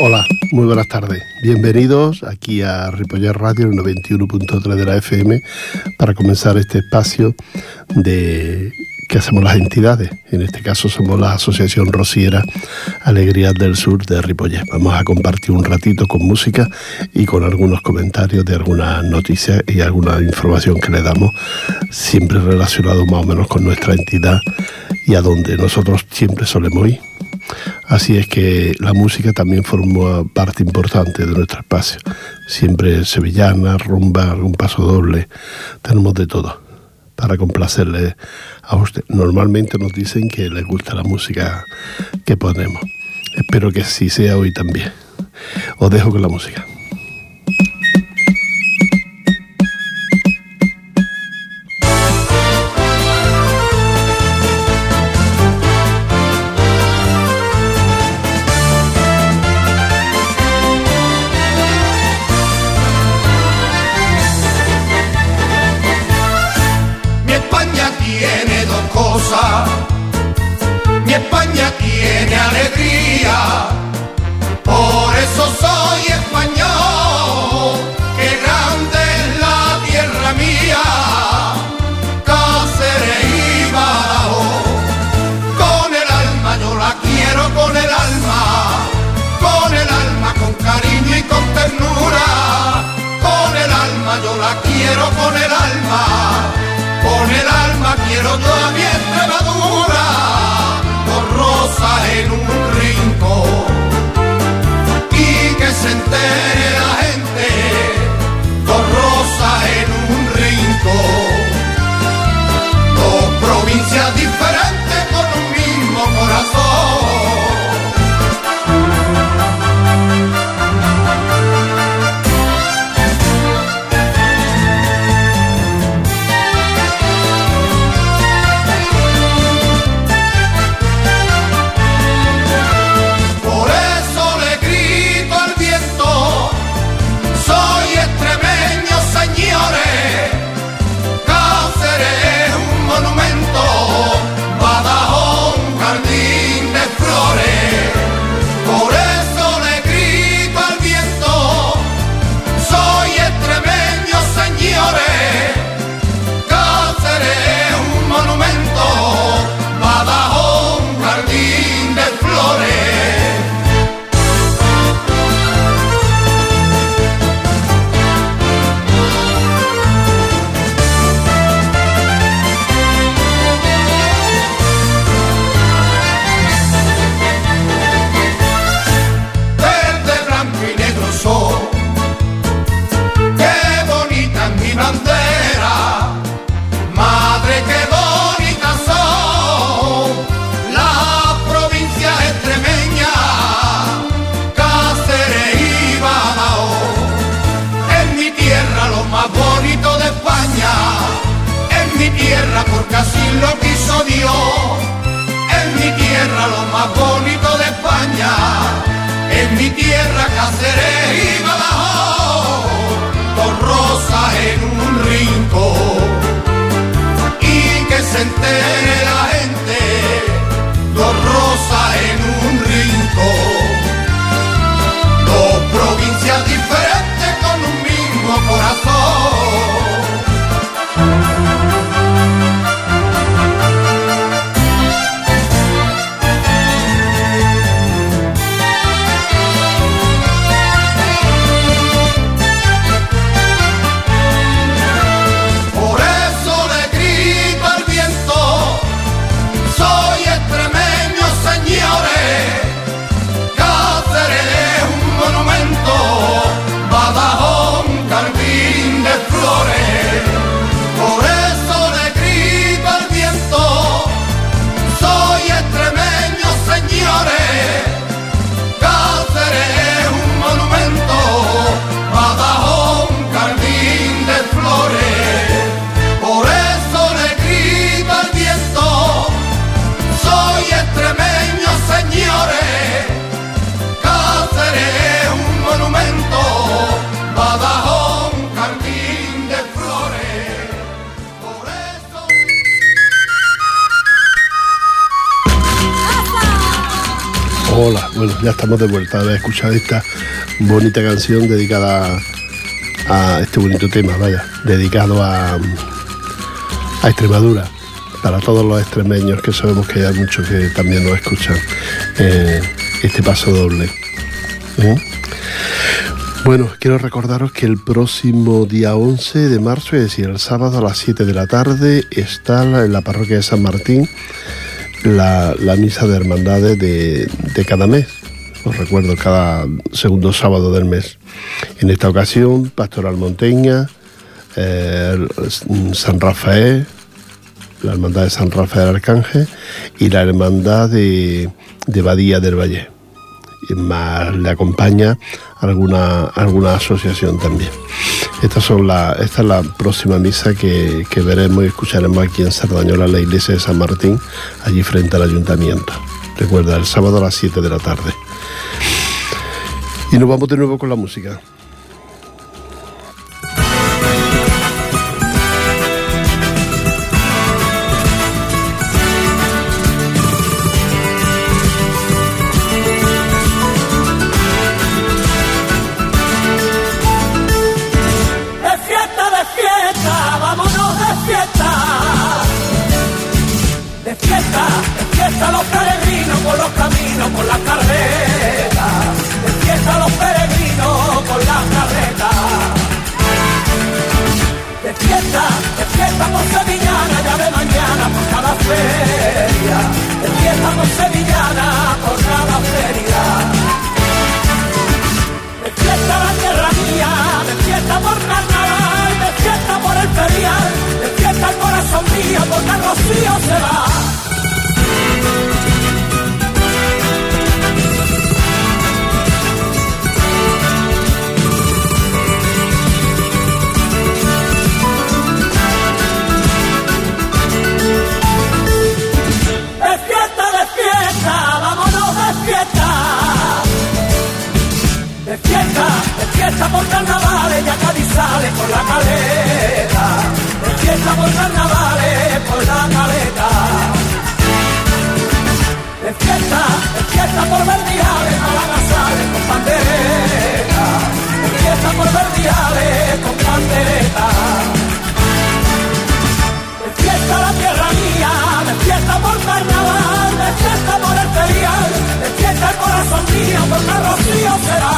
Hola, muy buenas tardes. Bienvenidos aquí a Ripollet Radio, el 91.3 de la FM, para comenzar este espacio que hacemos las entidades. En este caso somos la Asociación Rociera Alegrías del Sur de Ripollet. Vamos a compartir un ratito con música y con algunos comentarios de algunas noticias y alguna información que le damos, siempre relacionado más o menos con nuestra entidad y a donde nosotros siempre solemos ir. Así es que la música también forma parte importante de nuestro espacio. Siempre sevillana, rumba, algún paso doble, tenemos de todo para complacerle a usted. Normalmente nos dicen que les gusta la música que ponemos. Espero que así sea hoy también. Os dejo con la música. Mi España tiene alegría, por eso soy español. Qué grande es la tierra mía, Cáceres y Badajoz. Con el alma yo la quiero, con el alma, con cariño y con ternura. Con el alma yo la quiero, con el alma quiero yo a mi Extremadura, con rosas en un rincón, y que se entere la gente, con rosas en un rincón. Dos provincias diferentes con un mismo corazón. Porque así lo quiso Dios. En mi tierra lo más bonito de España, en mi tierra Cáceres y Badajoz, con rosas en un rincón, y que se entere la gente, con rosas en un rincón. Dos provincias diferentes con un mismo corazón. Bueno, ya estamos de vuelta. Habéis escuchado esta bonita canción dedicada a este bonito tema, dedicado a Extremadura, para todos los extremeños, que sabemos que hay muchos que también nos escuchan este paso doble. Bueno, quiero recordaros que el próximo día 11 de marzo, es decir, el sábado a las 7 de la tarde, está en la parroquia de San Martín la misa de hermandades de cada mes. Os recuerdo, cada segundo sábado del mes. En esta ocasión, Pastoral Monteña, San Rafael, la hermandad de San Rafael Arcángel y la hermandad de Badía del Valle. Y más le acompaña alguna asociación también. Esta es la próxima misa que veremos y escucharemos aquí en Sardañola, en la iglesia de San Martín, allí frente al ayuntamiento. Recuerda, el sábado a las 7 de la tarde. Y nos vamos de nuevo con la música. Despierta los peregrinos por los caminos, por las carretas. Despierta los peregrinos por las carretas. Despierta por Sevillana, ya de mañana por cada feria. Despierta por Sevillana por cada feria. Despierta la tierra mía, despierta por carnaval, despierta por el ferial, despierta el corazón mío porque el rocío se va. Despierta por carnavales, ya Cádiz sale por la caleta. Despierta por carnavales, por la caleta. Despierta por Verdiales, Málaga sale con pandereta. Despierta por Verdiales con pandereta. Despierta la tierra mía, despierta por carnaval, despierta por el ferial, despierta el corazón mío porque el rocío será.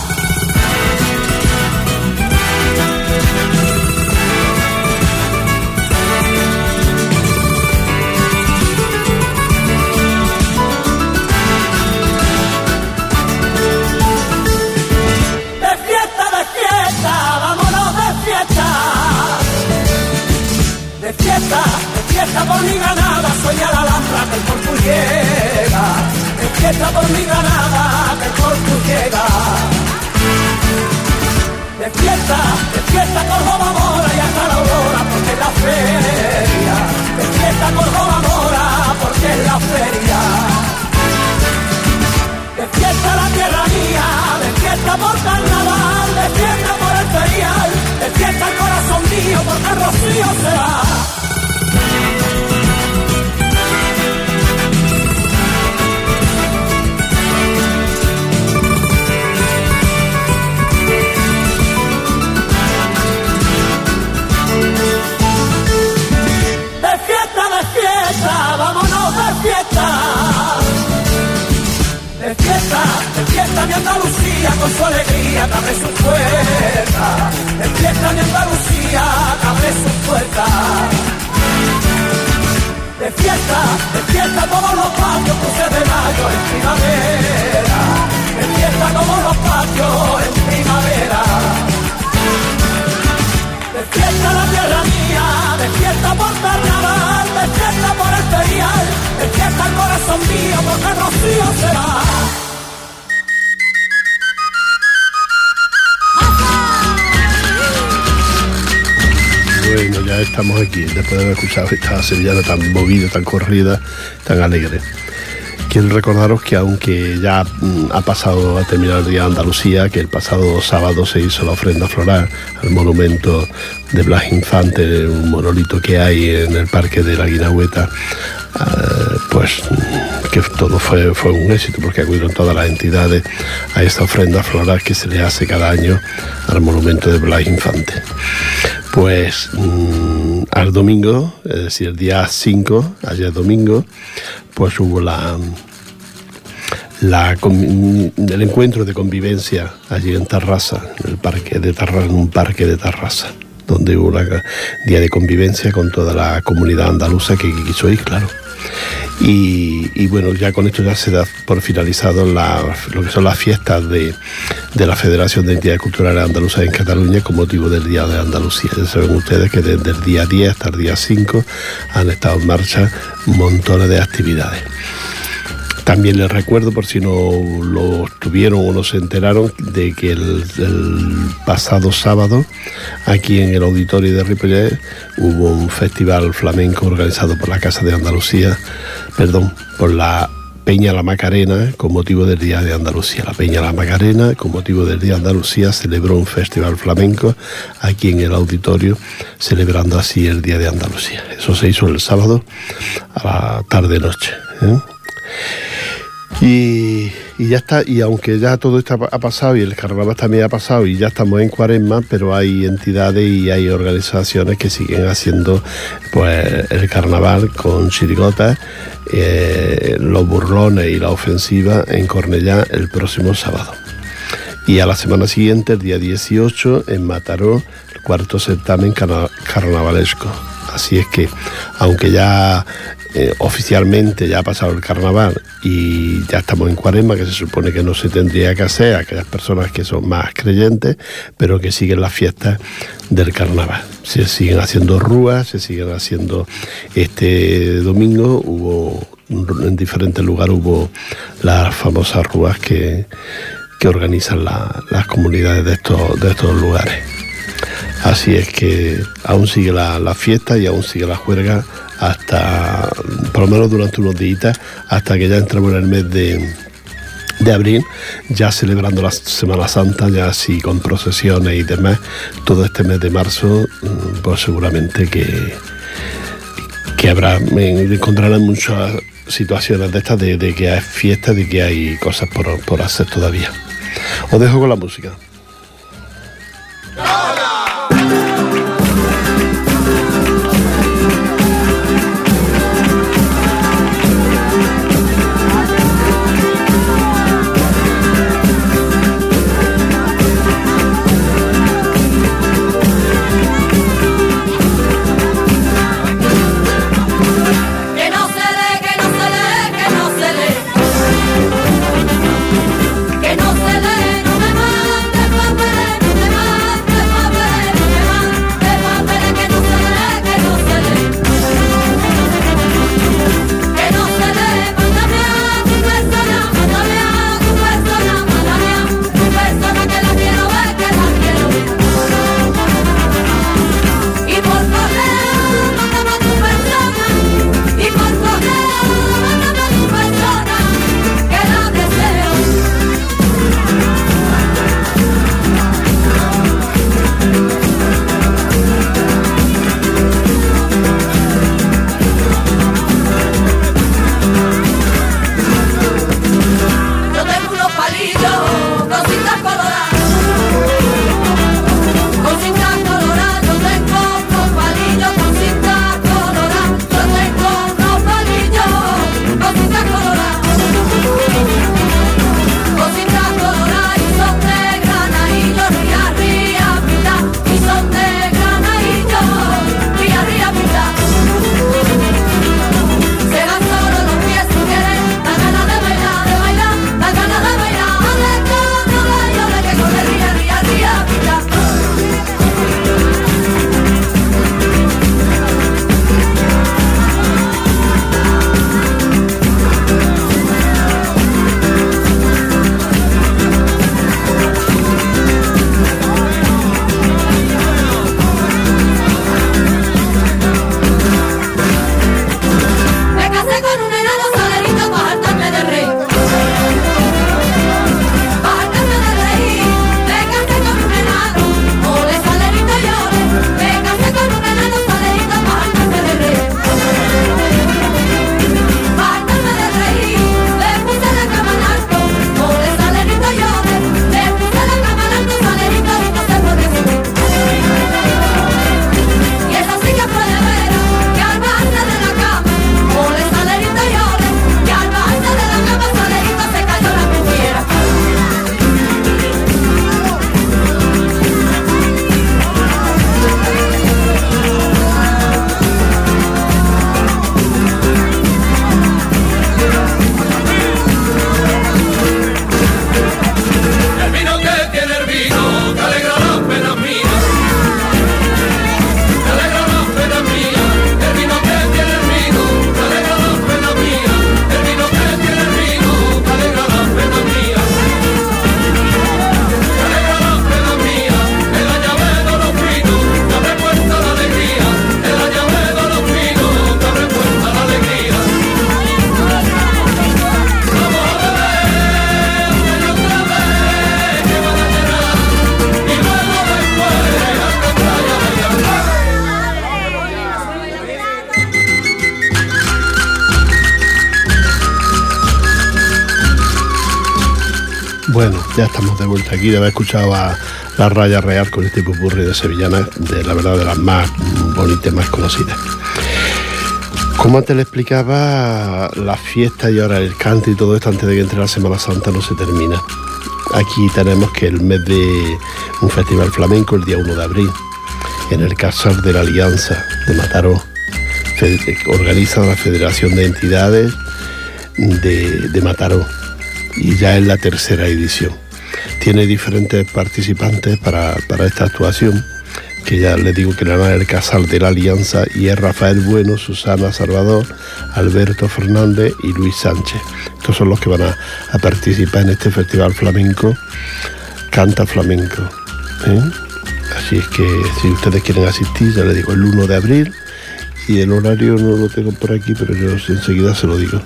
Despierta por mi Granada, sueña la Alhambra que el Corpus llega. Despierta por mi Granada que el Corpus llega. Despierta Córdoba Mora y hasta la aurora porque es la feria. Despierta Córdoba Mora porque es la feria. Despierta la tierra mía, despierta por carnaval, despierta por el ferial, despierta el corazón mío porque el rocío será. Vámonos de fiesta. Despierta mi Andalucía con su alegría que abre sus puertas. Despierta mi Andalucía que abre sus puertas. Despierta todos los patios, cruces de mayo en primavera. Despierta todos los patios en primavera. Despierta la tierra mía, despierta por carnaval, despierta por el ferial, despierta el corazón mío porque el rocío será. Bueno, ya estamos aquí, después de haber escuchado esta sevillana tan movida, tan corrida, tan alegre. Quiero recordaros que aunque ya ha pasado a terminar el Día de Andalucía, que el pasado sábado se hizo la ofrenda floral al monumento de Blas Infante, un monolito que hay en el Parque de la Guinagüeta, pues que que todo fue un éxito, porque acudieron todas las entidades a esta ofrenda floral que se le hace cada año al monumento de Blas Infante. Pues al domingo, es decir, el día 5, ayer domingo, pues hubo el encuentro de convivencia allí en Tarrasa, en un parque de Tarrasa, donde hubo un día de convivencia con toda la comunidad andaluza que quiso ir, claro. Y bueno, ya con esto ya se da por finalizado lo que son las fiestas de la Federación de Entidades Culturales Andaluzas en Cataluña con motivo del Día de Andalucía. Ya saben ustedes que desde el día 10 hasta el día 5 han estado en marcha montones de actividades. También les recuerdo, por si no lo tuvieron o no se enteraron, de que el pasado sábado, aquí en el auditorio de Ripollet, hubo un festival flamenco organizado por la Casa de Andalucía, por la Peña La Macarena, con motivo del Día de Andalucía. La Peña La Macarena, con motivo del Día de Andalucía, celebró un festival flamenco aquí en el auditorio, celebrando así el Día de Andalucía. Eso se hizo el sábado a la tarde-noche, Y ya está, y aunque ya todo esto ha pasado y el carnaval también ha pasado y ya estamos en Cuaresma, pero hay entidades y hay organizaciones que siguen haciendo pues el carnaval con chirigotas, los burlones y la ofensiva en Cornellá el próximo sábado. Y a la semana siguiente, el día 18, en Mataró, el cuarto certamen carnavalesco. Así es que, aunque ya oficialmente ya ha pasado el carnaval y ya estamos en Cuaresma, que se supone que no se tendría que hacer a aquellas personas que son más creyentes, pero que siguen las fiestas del carnaval. Se siguen haciendo rúas, se siguen haciendo. Este domingo en diferentes lugares hubo las famosas rúas que organizan las comunidades de estos lugares. Así es que aún sigue la fiesta y aún sigue la juerga hasta, por lo menos durante unos días, hasta que ya entramos en el mes de abril, ya celebrando la Semana Santa, ya así con procesiones y demás. Todo este mes de marzo, pues seguramente que encontrarán muchas situaciones de estas, de que hay fiestas, de que hay cosas por hacer todavía. Os dejo con la música. Que no se dé, no me mande papel, no me mande Bueno, ya estamos de vuelta aquí, de haber escuchado a La Raya Real con este popurrí de sevillanas, de la verdad de las más bonitas, más conocidas. Como antes le explicaba, la fiesta y ahora el canto y todo esto antes de que entre la Semana Santa no se termina. Aquí tenemos que el mes de un festival flamenco, el día 1 de abril, en el Casal de la Alianza de Mataró, organiza la Federación de Entidades de Mataró, y ya es la tercera edición. Tiene diferentes participantes para esta actuación, que ya les digo que le llaman el Casal de la Alianza, y es Rafael Bueno, Susana Salvador, Alberto Fernández y Luis Sánchez. Estos son los que van a participar en este festival flamenco, Canta Flamenco, ¿eh? Así es que si ustedes quieren asistir, ya les digo, el 1 de abril, y el horario no lo tengo por aquí, pero yo enseguida se lo digo.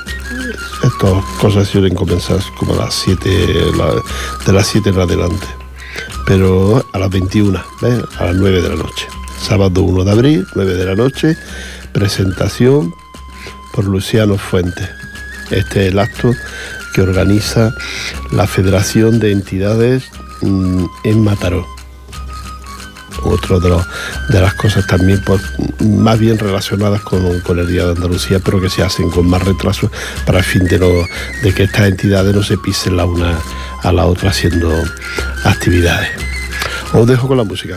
Estas cosas suelen comenzar como a las 7, de las 7 en adelante, pero a las 21, ¿ves? A las 9 de la noche. Sábado 1 de abril, 9 de la noche, presentación por Luciano Fuentes. Este es el acto que organiza la Federación de Entidades en Mataró. Otro de las cosas también pues, más bien relacionadas con el Día de Andalucía, pero que se hacen con más retraso para el fin de que estas entidades no se pisen la una a la otra haciendo actividades. Os dejo con la música.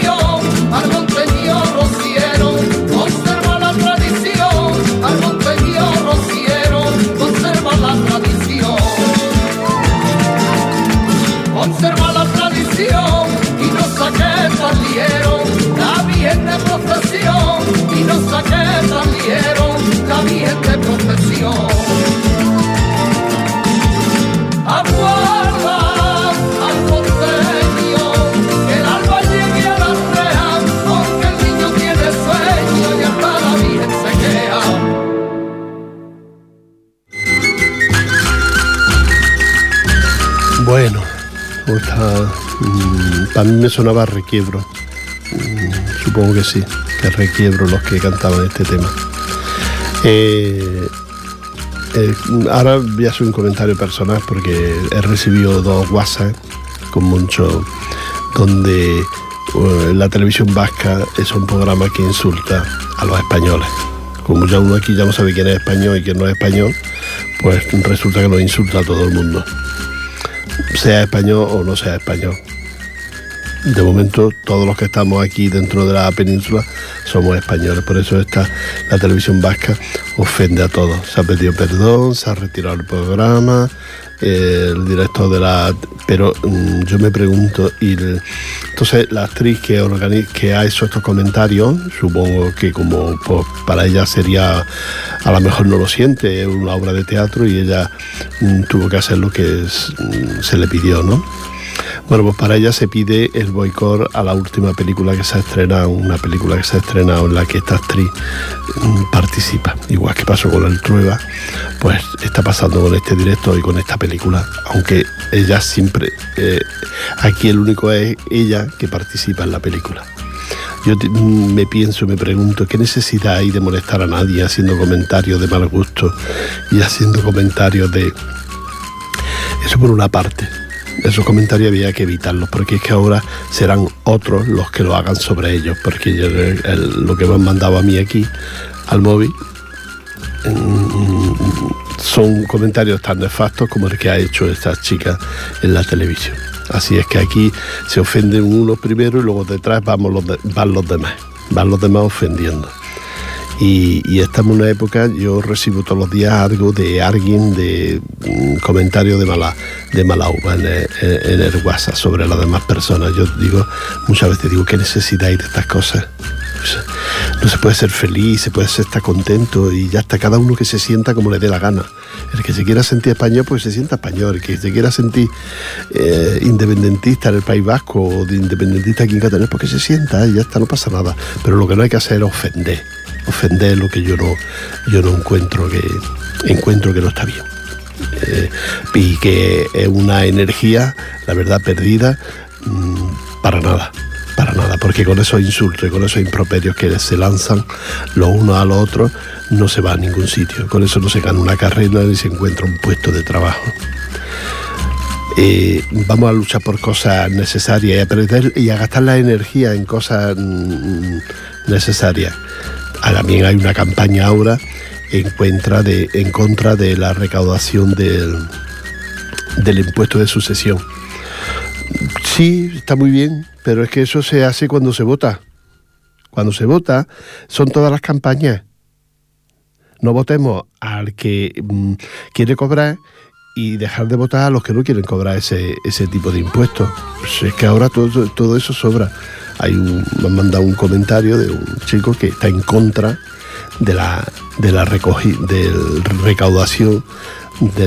Al monteño rociero, conserva la tradición, al monteño Bueno, para mí me sonaba Requiebro. Supongo que sí, que Requiebro los que cantaban este tema. Ahora voy a hacer un comentario personal porque he recibido 2 WhatsApp con mucho, donde la televisión vasca es un programa que insulta a los españoles. Como ya uno aquí ya no sabe quién es español y quién no es español, pues resulta que nos insulta a todo el mundo, sea español o no sea español. De momento todos los que estamos aquí dentro de la península somos españoles, por eso la televisión vasca ofende a todos. Se ha pedido perdón, se ha retirado el programa, el director pero yo me pregunto, entonces la actriz que ha hecho estos comentarios, supongo que como pues, para ella sería, a lo mejor no lo siente, es una obra de teatro y ella tuvo que hacer lo que se le pidió, ¿no? Bueno, pues para ella se pide el boicot a la última película que se ha estrenado, una película que se ha estrenado en la que esta actriz participa. Igual que pasó con el Trueba, pues está pasando con este director y con esta película, aunque ella siempre, aquí el único es ella que participa en la película. Yo me pregunto, ¿qué necesidad hay de molestar a nadie haciendo comentarios de mal gusto y haciendo comentarios de... Eso por una parte. Esos comentarios había que evitarlos, porque es que ahora serán otros los que lo hagan sobre ellos, porque lo que me han mandado a mí aquí al móvil son comentarios tan nefastos como el que ha hecho esta chica en la televisión. Así es que aquí se ofenden unos primero y luego detrás van los demás ofendiendo. Y estamos en una época, yo recibo todos los días algo de alguien, de comentarios de mala uva en el WhatsApp sobre las demás personas. Yo muchas veces digo, ¿qué necesidad hay de estas cosas? No se puede ser feliz, se puede estar contento y ya está, cada uno que se sienta como le dé la gana. El que se quiera sentir español, pues se sienta español. El que se quiera sentir independentista en el País Vasco o de independentista aquí en Cataluña, pues que se sienta y ya está, no pasa nada. Pero lo que no hay que hacer es ofender lo que yo no encuentro que no está bien, y que es una energía, la verdad, perdida, para nada, porque con esos insultos y con esos improperios que se lanzan los unos a los otros no se va a ningún sitio. Con eso no se gana una carrera ni se encuentra un puesto de trabajo. Vamos a luchar por cosas necesarias y a perder y a gastar la energía en cosas necesarias. También hay una campaña ahora en contra de la recaudación del impuesto de sucesión. Sí, está muy bien, pero es que eso se hace cuando se vota. Cuando se vota son todas las campañas. No votemos al que quiere cobrar y dejar de votar a los que no quieren cobrar ese tipo de impuestos. Pues es que ahora todo eso sobra. Me han mandado un comentario de un chico que está en contra de la recaudación de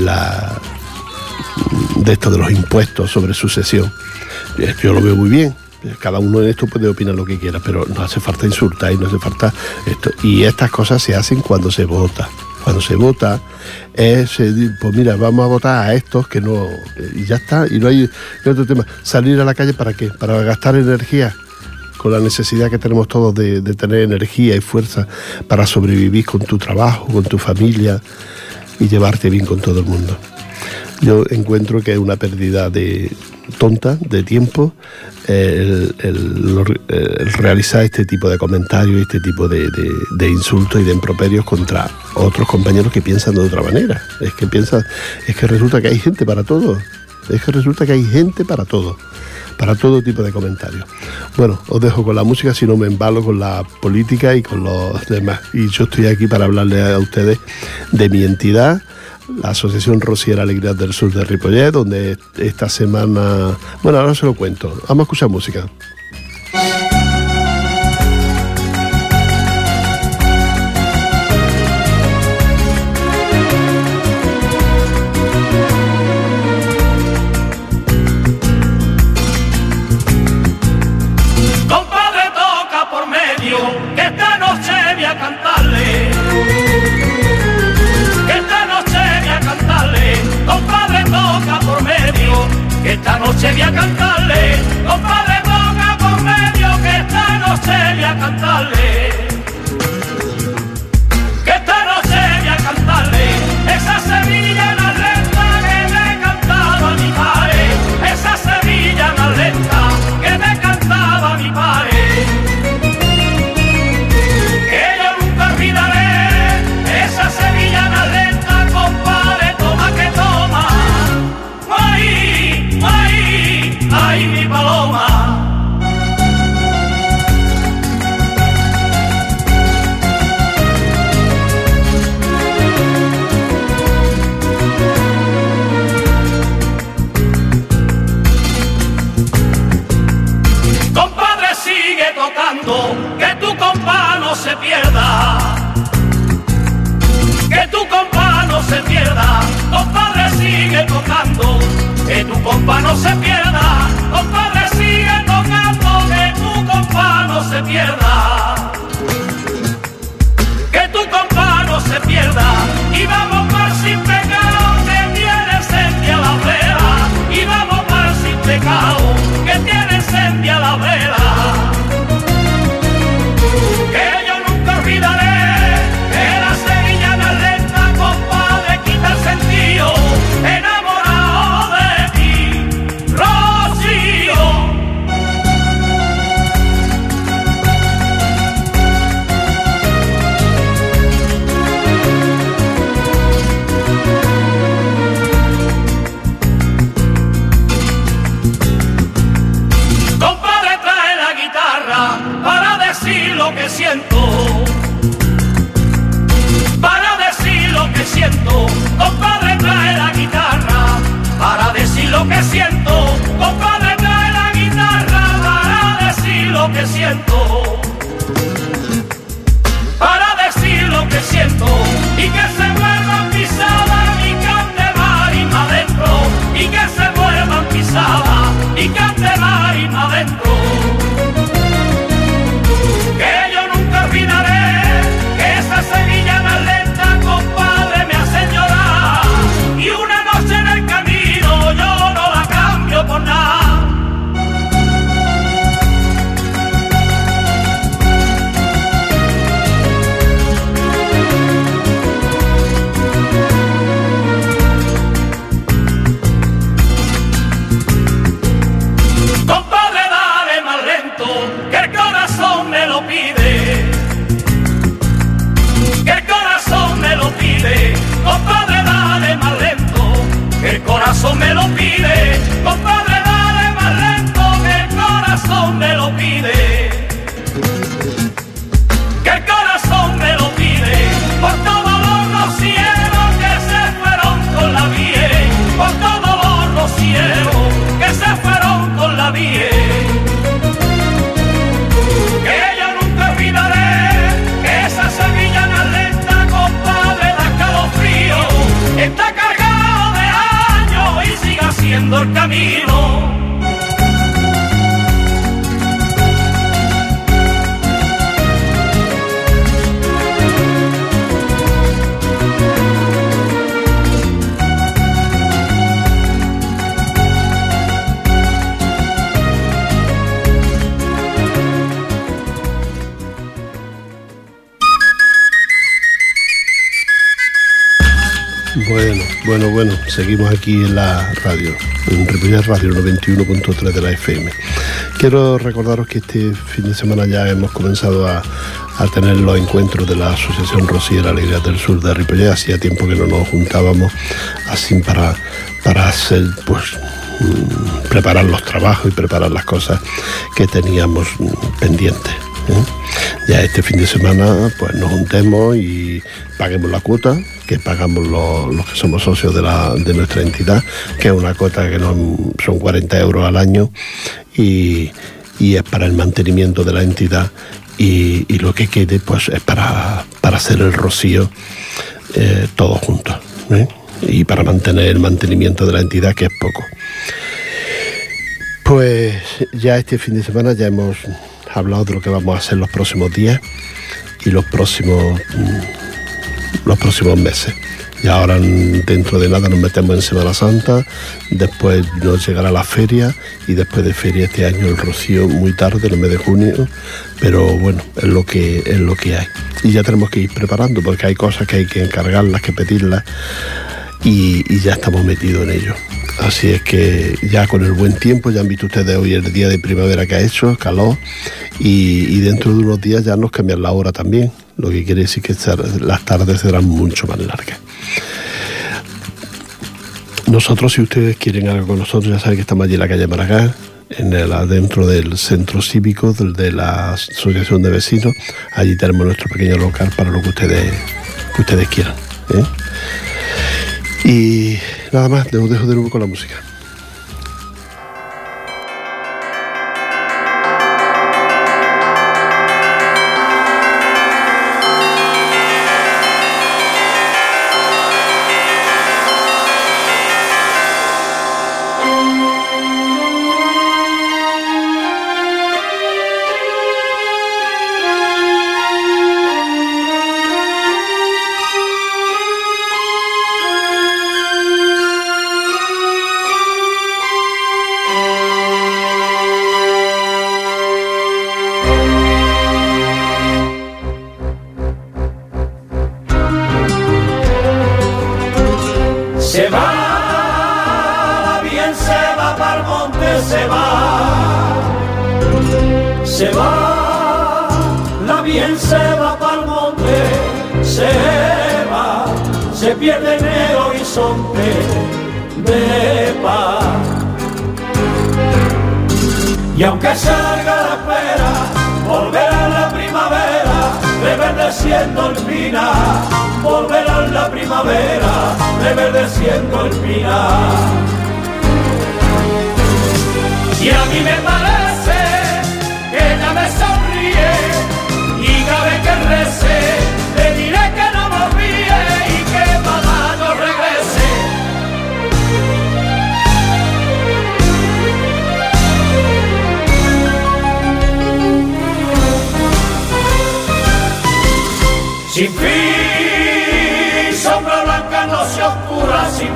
los impuestos sobre sucesión. Yo lo veo muy bien. Cada uno en esto puede opinar lo que quiera, pero no hace falta insultar y no hace falta esto. Y estas cosas se hacen cuando se vota. Cuando se vota, pues mira, vamos a votar a estos que no... Y ya está, y no hay otro tema. Salir a la calle, ¿para qué? Para gastar energía, con la necesidad que tenemos todos de tener energía y fuerza para sobrevivir con tu trabajo, con tu familia y llevarte bien con todo el mundo. Yo encuentro que es una pérdida tonta de tiempo el realizar este tipo de comentarios, este tipo de insultos y de improperios contra otros compañeros que piensan de otra manera. Es que resulta que hay gente para todo. Para todo tipo de comentarios. Bueno, os dejo con la música, si no me embalo con la política y con los demás. Y yo estoy aquí para hablarles a ustedes de mi entidad, la Asociación Rociera Alegría del Sur de Ripollet, donde esta semana... Bueno, ahora se lo cuento. Vamos a escuchar música. Compadre, toca por medio, se pierda, que tu compa no se pierda, compadre sigue tocando, que tu compa no se pierda, compadre sigue tocando, que tu compa no se pierda, que tu compa no se pierda, y vamos por sin pecado, que tiene sed a la vera, y vamos por sin pecado, que tiene sed a la vera. Que yo nunca olvidaré que la sevillana lenta, compadre, quita el sentido, enamorado de ti, Rocío. Compadre, trae la guitarra para decir lo que siento, para decir lo que siento. Compadre, trae la guitarra para decir lo que siento, compadre, trae la guitarra para decir lo que siento, para decir lo que siento, y que se vuelvan pisadas y cante marisma adentro, y que se vuelvan pisadas y cante marisma adentro. Que yo nunca olvidaré que esa sevillana lenta, compadre, me hace llorar, y una noche en el camino yo no la cambio por nada. Compadre, dale más lento, que el corazón me lo pide, que el corazón me lo pide. Compadre, dale más lento, que el corazón me lo pide. Compadre, dale más lento, que el corazón me lo pide, que el corazón me lo pide. Por todos los rocieros que se fueron con la vie, por todos los rocieros que se fueron con la vie. Que yo nunca olvidaré que esa sevillana lenta, compadre, da escalofrío, está cargado de años y sigue haciendo el camino. Bueno, seguimos aquí en la radio, en Ripollet Radio 91.3 de la FM. Quiero recordaros que este fin de semana ya hemos comenzado a tener los encuentros de la Asociación Rociera Alegría del Sur de Ripollet. Hacía tiempo que no nos juntábamos así para hacer, pues, preparar los trabajos y preparar las cosas que teníamos pendientes. Ya este fin de semana pues nos juntemos y paguemos la cuota que pagamos los que somos socios de nuestra entidad, que es una cuota que son 40 euros al año y es para el mantenimiento de la entidad, y lo que quede pues es para hacer el rocío todos juntos, y para mantener el mantenimiento de la entidad, que es poco. Pues ya este fin de semana ya hemos hablado de lo que vamos a hacer los próximos días y los próximos meses. Y ahora dentro de nada nos metemos en Semana Santa, después nos llegará la feria, y después de feria este año el rocío muy tarde, en el mes de junio, pero bueno, es lo que hay. Y ya tenemos que ir preparando, porque hay cosas que hay que encargarlas, que pedirlas, y ya estamos metidos en ello. Así es que ya con el buen tiempo, ya han visto ustedes hoy el día de primavera que ha hecho, calor, y dentro de unos días ya nos cambian la hora también, lo que quiere decir que las tardes serán mucho más largas. Nosotros, si ustedes quieren algo con nosotros, ya saben que estamos allí en la calle Maragall, dentro del centro cívico de la Asociación de Vecinos. Allí tenemos nuestro pequeño local para lo que ustedes quieran, Y nada más, les dejo de nuevo con la música. Se va, la bien se va pa'l monte, se va, la bien se va pa'l monte, se pierde en el horizonte de paz. Y aunque se alarga la espera, volverá la primavera, reverdeciendo el pinar. Volverá la primavera, reverdeciendo el pinar. Y a mí me parece que ella me sonríe, y cada vez que rece, le diré que no me olvide y que para no regrese. Sin fin, sombra blanca no se oscura, sin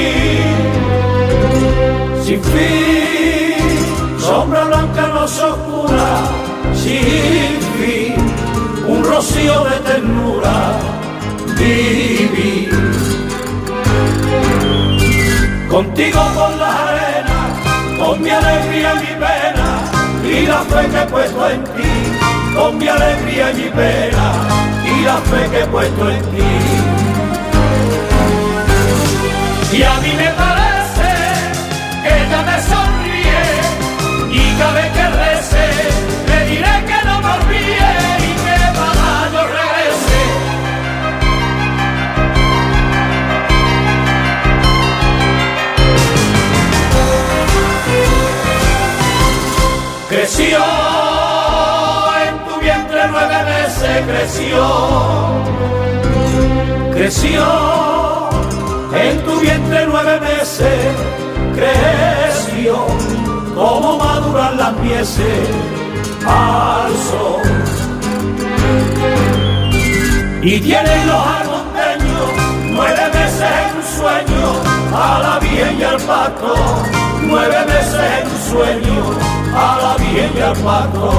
fin, sombra blanca no se oscura, sin fin, un rocío de ternura, vivir. Contigo por las arenas, con mi alegría y mi pena, y la fe que he puesto en ti, con mi alegría y mi pena, y la fe que he puesto en ti. Y a mí me parece que ella me sonríe, y cada vez que rece, le diré que no me olvide y que para yo regrese. Creció en tu vientre 9 meses, creció en tu vientre 9 meses, creció como maduran las mieses al sol. Y tienen los armonteños 9 meses en un sueño, a la bien y al pato, 9 meses en un sueño, a la bien y al pato.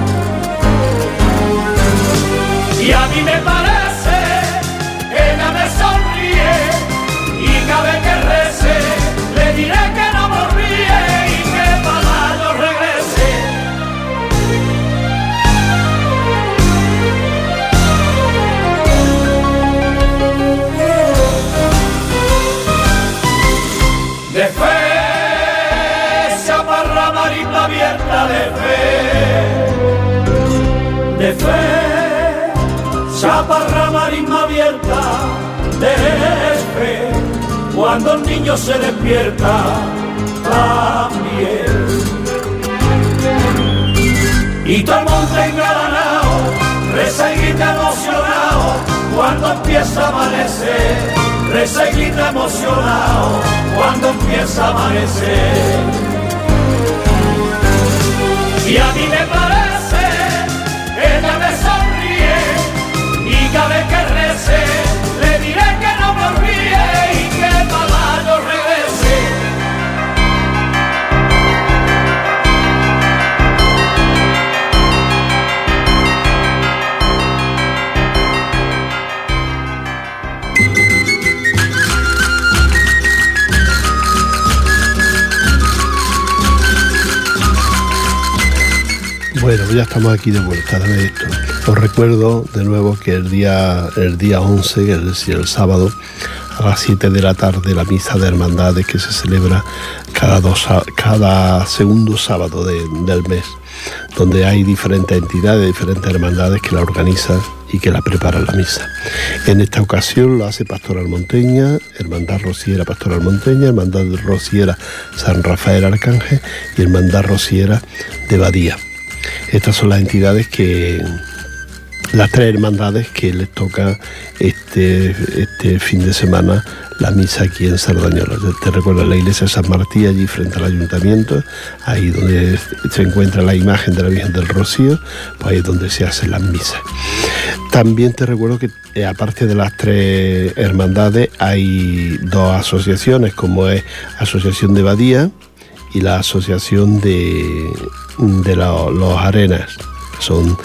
Y a mí me parece que ella me sonríe, y cada vez que rece, le diré que no me olvide y que para yo regrese. De fe se aparra marisma abierta, de fe chaparra marisma abierta, de fe, cuando el niño se despierta también. Y todo el monte engalanao, reza y grita emocionado, cuando empieza a amanecer, reza y grita emocionado, cuando empieza a amanecer. Y a mí me parece que ella me sonríe, y cada vez que rece, le diré que no me olvide y que para yo regrese. Bueno, ya estamos aquí de vuelta de esto. Os recuerdo de nuevo que el día 11, es decir, el sábado, a las 7 de la tarde, la misa de hermandades que se celebra cada segundo sábado del mes, donde hay diferentes entidades, diferentes hermandades que la organizan y que la preparan la misa. En esta ocasión lo hace Pastoral Monteña, Hermandad Rociera Pastoral Monteña, Hermandad Rociera San Rafael Arcángel y Hermandad Rociera de Badía. Estas son las entidades las 3 hermandades que les toca este fin de semana la misa aquí en Sardañola. Te recuerdo la iglesia de San Martín, allí frente al ayuntamiento, ahí donde se encuentra la imagen de la Virgen del Rocío, pues ahí es donde se hacen las misas. También te recuerdo que aparte de las 3 hermandades hay 2 asociaciones, como es Asociación de Badía y la Asociación de los Arenas, Son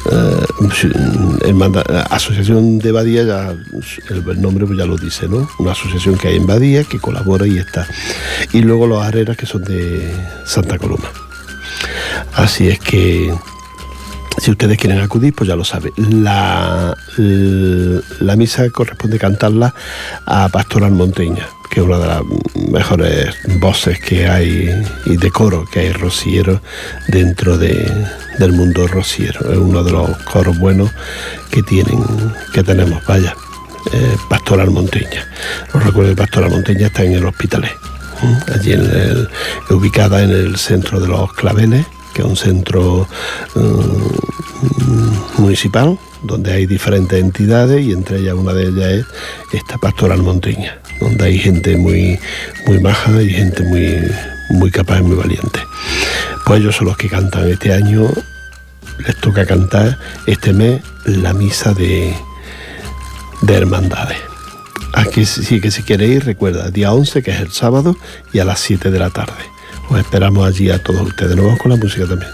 asociación de Badía, ya el nombre pues ya lo dice, ¿no? Una asociación que hay en Badía, que colabora y está. Y luego los Arenas, que son de Santa Coloma. Así es que si ustedes quieren acudir, pues ya lo saben. La misa corresponde cantarla a Pastoral Monteña, que es una de las mejores voces que hay y de coro que hay rociero dentro del mundo rociero. Es uno de los coros buenos que tenemos, vaya. Pastoral Monteña. Os recuerdo que Pastoral Monteña está en el Hospitalet, allí ubicada en el centro de los Claveles, que es un centro municipal donde hay diferentes entidades, y entre ellas una de ellas es esta Pastoral Monteña, donde hay gente muy, muy maja y gente muy, muy capaz y muy valiente. Pues ellos son los que cantan este año. Les toca cantar este mes la misa de hermandades. Aquí sí que si queréis ir, recuerda, día 11, que es el sábado, y a las 7 de la tarde. Os esperamos allí a todos ustedes. Nos vamos con la música también.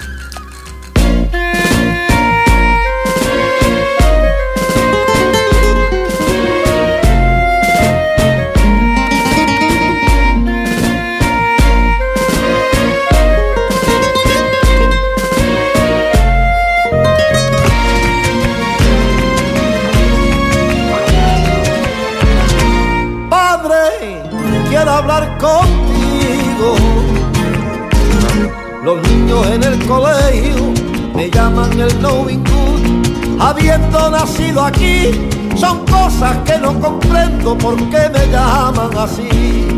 Hablar contigo. Los niños en el colegio me llaman el knowing good. Habiendo nacido aquí, son cosas que no comprendo por qué me llaman así.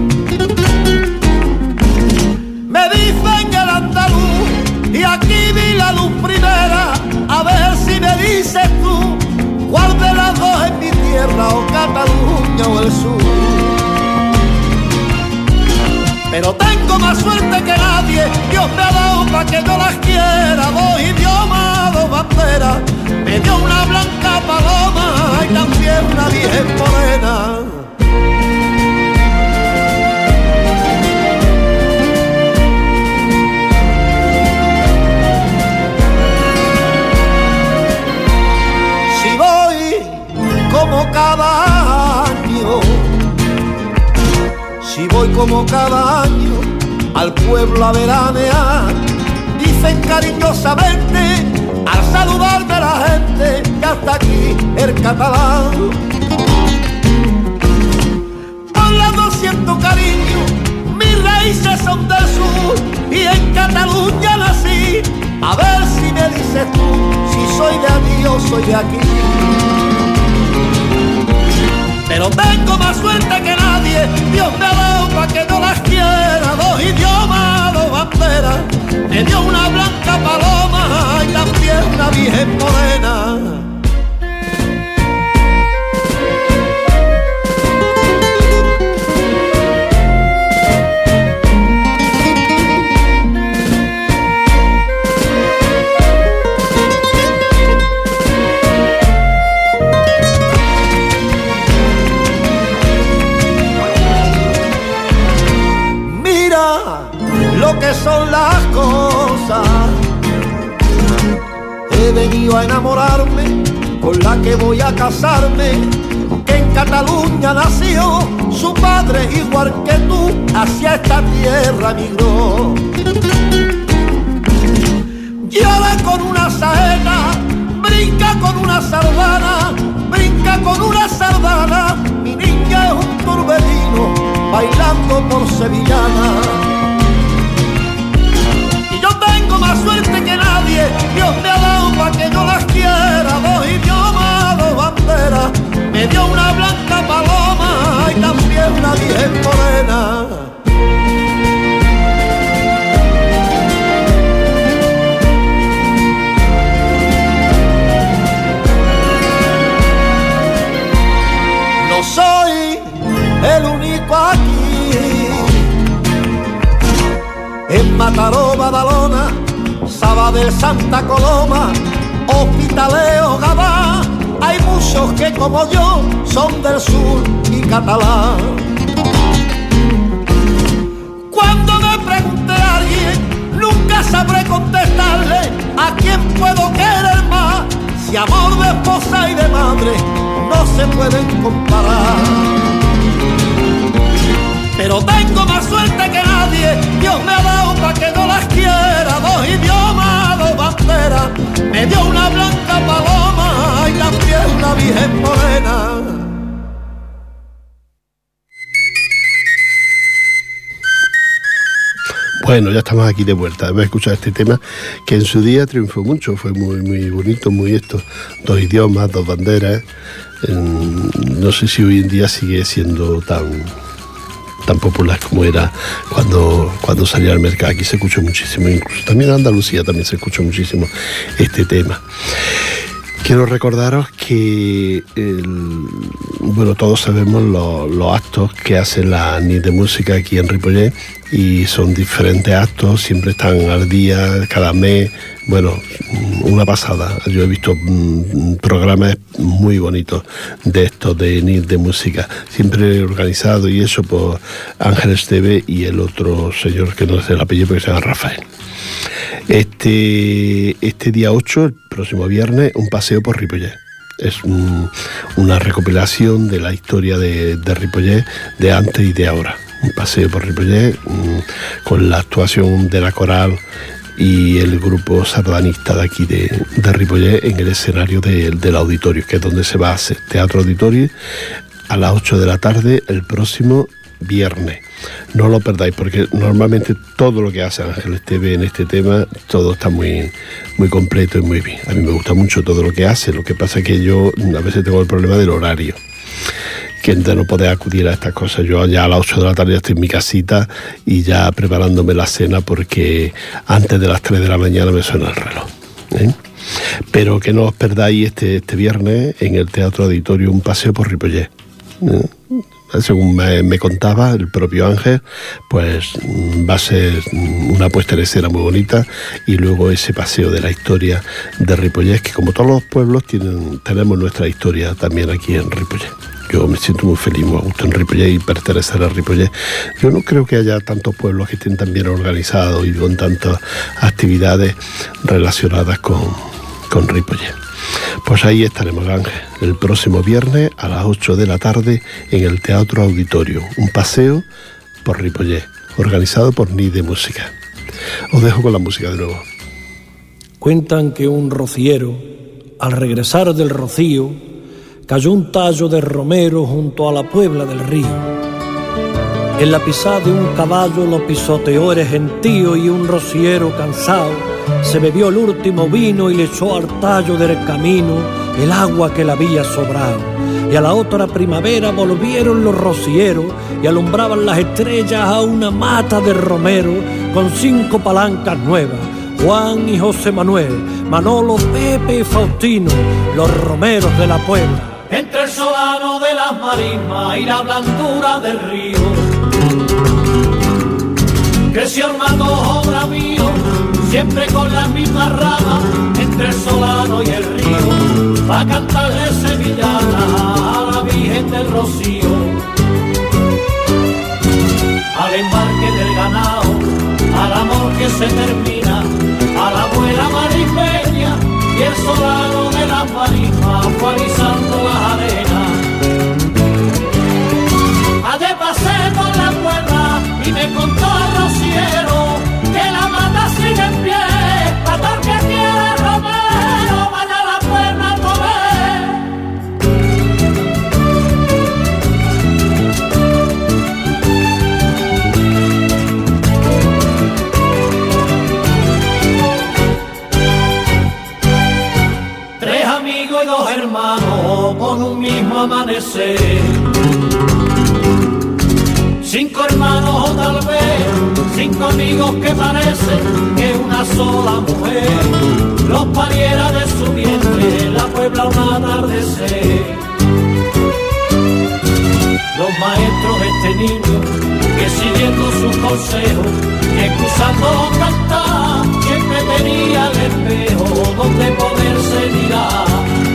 Me dicen el andaluz y aquí vi la luz primera. A ver si me dices tú cuál de las dos es mi tierra, o Cataluña o el sur. Pero tengo más suerte que nadie, Dios me ha dado para que yo las quiera. Dos idiomas, dos banderas, me dio una blanca paloma y también una virgen morena. Si voy como cada año, si voy como cada año al pueblo a veranear, dicen cariñosamente al saludarme la gente que hasta aquí el catalán. Hablando siento cariño, mis raíces son del sur y en Cataluña nací. A ver si me dices tú si soy de allí o soy de aquí. Pero tengo más suerte que nadie, Dios me ha dado para que yo las quiera. Dos idiomas, dos banderas, me dio una blanca paloma y también una virgen morena. Lo que son las cosas, he venido a enamorarme con la que voy a casarme, que en Cataluña nació, su padre igual que tú hacia esta tierra migró. Llora con una saeta, brinca con una sardana, brinca con una sardana, mi niña es un torbellino bailando por sevillana. Tengo más suerte que nadie, Dios me ha dado para que yo las quiera. Dos idiomas, dos banderas, me dio una blanca paloma y también una virgen morena. No soy el único aquí. En Mataró, Badalona, Sabadell, Santa Coloma, Hospitaleo, Gabá, hay muchos que como yo son del sur y catalán. Cuando me pregunte a alguien, nunca sabré contestarle a quién puedo y amor de esposa y de madre no se pueden comparar. Pero tengo más suerte que nadie, Dios me ha dado para que no las quiera. Dos idiomas, dos banderas, me dio una blanca paloma y también una virgen morena. Bueno, ya estamos aquí de vuelta. Hemos escuchado este tema que en su día triunfó mucho, fue muy, muy bonito, muy esto. Dos idiomas, dos banderas. No sé si hoy en día sigue siendo tan popular como era cuando salía al mercado. Aquí se escuchó muchísimo, incluso también en Andalucía también se escuchó muchísimo este tema. Quiero recordaros que, todos sabemos los actos que hace la NIT de música aquí en Ripollet, y son diferentes actos, siempre están al día, cada mes, una pasada. Yo he visto programas muy bonitos de estos de NIT de música, siempre organizado y eso por Ángel Esteve y el otro señor que no sé el apellido porque se llama Rafael. Este día 8, el próximo viernes, un paseo por Ripollet. Es una recopilación de la historia de Ripollet de antes y de ahora. Un paseo por Ripollet con la actuación de la coral y el grupo sardanista de aquí de Ripollet en el escenario del auditorio, que es donde se va a hacer Teatro Auditorio a las 8 de la tarde el próximo viernes. No lo perdáis, porque normalmente todo lo que hace Ángel Esteve en este tema, todo está muy, muy completo y muy bien. A mí me gusta mucho todo lo que hace, lo que pasa es que yo a veces tengo el problema del horario, que de no poder acudir a estas cosas. Yo ya a las 8 de la tarde estoy en mi casita y ya preparándome la cena, porque antes de las 3 de la mañana me suena el reloj, ¿eh? Pero que no os perdáis este viernes en el Teatro Auditorio un paseo por Ripollet, ¿eh? Según me contaba el propio Ángel, pues va a ser una puesta en escena muy bonita, y luego ese paseo de la historia de Ripollet, que como todos los pueblos tenemos nuestra historia también aquí en Ripollet. Yo me siento muy feliz, me gusta en Ripollet y pertenecer a Ripollet. Yo no creo que haya tantos pueblos que estén tan bien organizados y con tantas actividades relacionadas con Ripollet. Pues ahí estaremos, Ángel, el próximo viernes a las 8 de la tarde en el Teatro Auditorio. Un paseo por Ripollet, organizado por NIT de música. Os dejo con la música de nuevo. Cuentan que un rociero, al regresar del rocío, cayó un tallo de romero junto a la puebla del río. En la pisada de un caballo lo pisoteó el gentío, y un rociero cansado se bebió el último vino y le echó al tallo del camino el agua que le había sobrado. Y a la otra primavera volvieron los rocieros y alumbraban las estrellas a una mata de romero con 5 palancas nuevas. Juan y José Manuel, Manolo, Pepe y Faustino, los romeros de la Puebla. Entre el solano de las marismas y la blandura del río, creció el matojo bravío, siempre con las mismas ramas, entre el solano y el río, va a cantarle sevillana a la Virgen del Rocío. Al embarque del ganado, al amor que se termina, a la abuela marismeña, y el solano de las marismas fue alisando las arenas. Ayer pasé por la puerta y me contó el rociero que la mata sigue en pie, pa' todo que quiera romero, vaya a la puerta a Tres amigos y 2 hermanos con un mismo amanecer, 5 hermanos o tal vez 5 amigos que parecen que una sola mujer los pariera de su vientre la Puebla un atardecer. Los maestros de este niño que siguiendo sus consejos y escuchando cantar siempre tenía el espejo donde poderse mirar.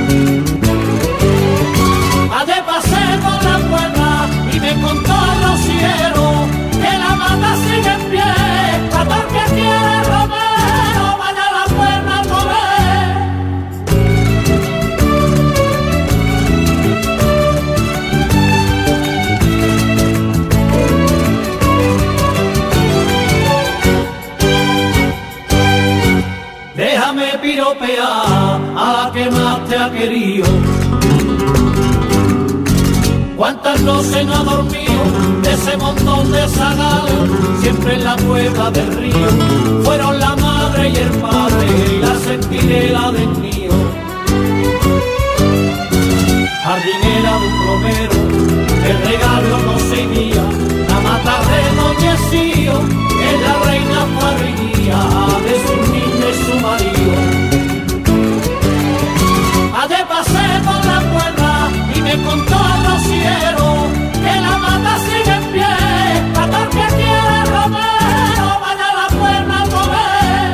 Ayer pasé por la puerta y me contó el rociero que la mata sigue en pie, pa' todo que quiere romero, vaya a la puerta a comer. ha querido. Cuántas noches no ha dormido de ese montón de zagales, siempre en la Puebla del Río. Fueron la madre y el padre y la centinela del mío. Jardinera de un romero, el regalo no seguía, la mata de Doñecillo, que es la reina parrilla de su niño y su marido. Ayer pasé por la puerta y me contó el rociero que la mata sigue en pie, hasta el que quiera romero, vaya a la puerta a comer.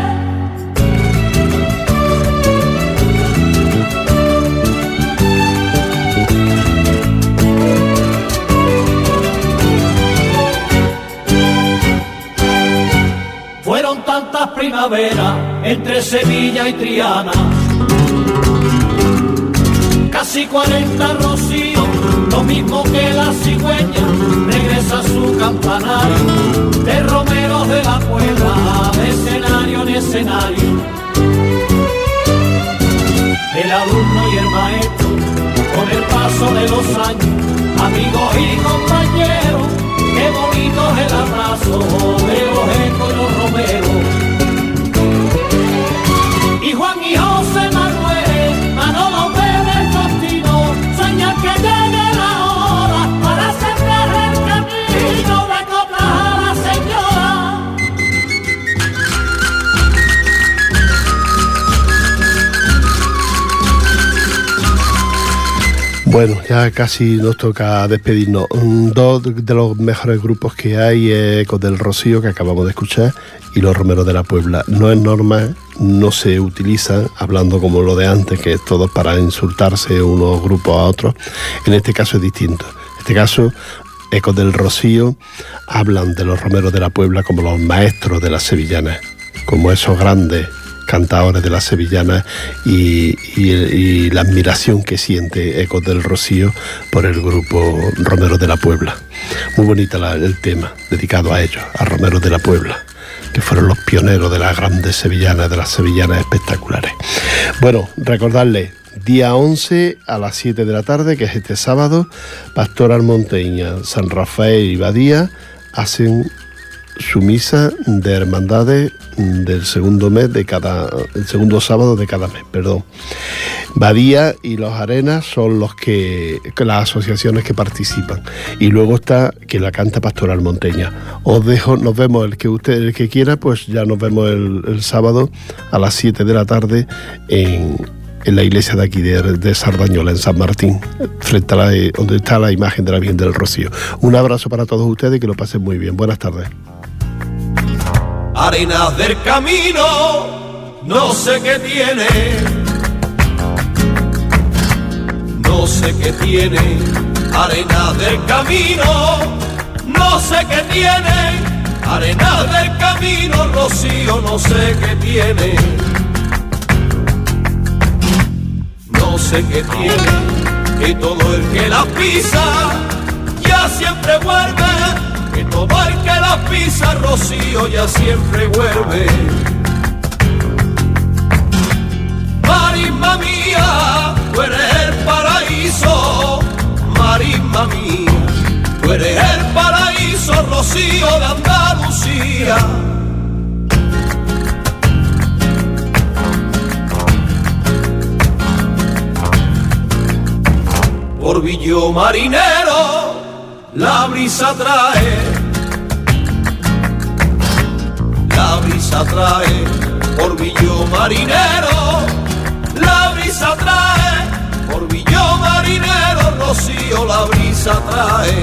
Fueron tantas primaveras entre Sevilla y Triana, casi 40 rocíos, lo mismo que la cigüeña, regresa a su campanario, de romeros de la Puebla, de escenario en escenario. El alumno y el maestro, con el paso de los años, amigos y compañeros, qué bonito es el abrazo de los ecos y los romeros. Y Juan y José Manuel, Manolo Pérez Costino, sueñan que llegue la hora para sembrar el camino de coplas a la señora. Bueno, ya casi nos toca despedirnos. Dos de los mejores grupos que hay, Ecos del Rocío, que acabamos de escuchar, y Los Romeros de la Puebla. No es normal, no se utiliza, hablando como lo de antes, que es todo para insultarse unos grupos a otros. En este caso es distinto. En este caso, Ecos del Rocío hablan de Los Romeros de la Puebla como los maestros de las sevillanas, como esos grandes cantadores de las sevillanas, y la admiración que siente Ecos del Rocío por el grupo Romeros de la Puebla. Muy bonita el tema dedicado a ellos, a Romeros de la Puebla, que fueron los pioneros de las grandes sevillanas, de las sevillanas espectaculares. Bueno, recordarles, día 11 a las 7 de la tarde, que es este sábado, Pastoral Monteña, San Rafael y Badía hacen su misa de hermandades del segundo mes de el segundo sábado de cada mes, perdón. Badía y Los Arenas son las asociaciones que participan, y luego está que la canta Pastoral Monteña. Os dejo, nos vemos el que quiera, pues ya nos vemos el sábado a las 7 de la tarde en la iglesia de aquí de Sardañola, en San Martín, frente a donde está la imagen de la Virgen del Rocío. Un abrazo para todos ustedes y que lo pasen muy bien. Buenas tardes. Arenas del camino, no sé qué tiene, no sé qué tiene. Arenas del camino, no sé qué tiene. Arenas del camino, Rocío, no sé qué tiene. No sé qué tiene, que todo el que la pisa ya siempre vuelve. Que todo el que la pisa, Rocío, ya siempre vuelve. Marisma mía, tú eres el paraíso. Marisma mía, tú eres el paraíso, Rocío de Andalucía. Por Villo Marinero la brisa trae, la brisa trae. Por Villo Marinero la brisa trae, por Villo Marinero, Rocío, la brisa trae.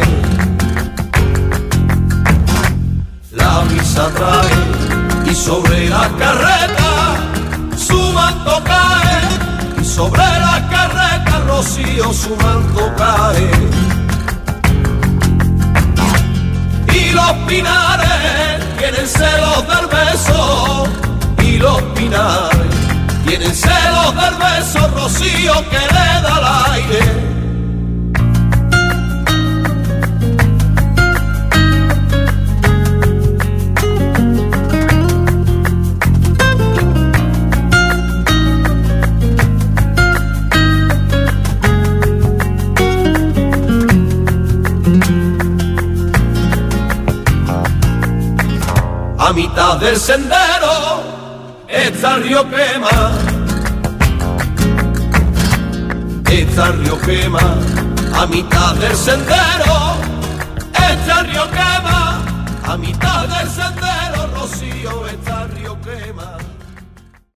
La brisa trae, y sobre la carreta su manto cae, y sobre la carreta, Rocío, su manto cae. Y los pinares tienen celos del beso, y los pinares tienen celos del beso, Rocío, que le da al aire. a mitad del sendero está el río Quema. Está el río Quema, a mitad del sendero está el río Quema, a mitad del sendero, Rocío, está el río Quema.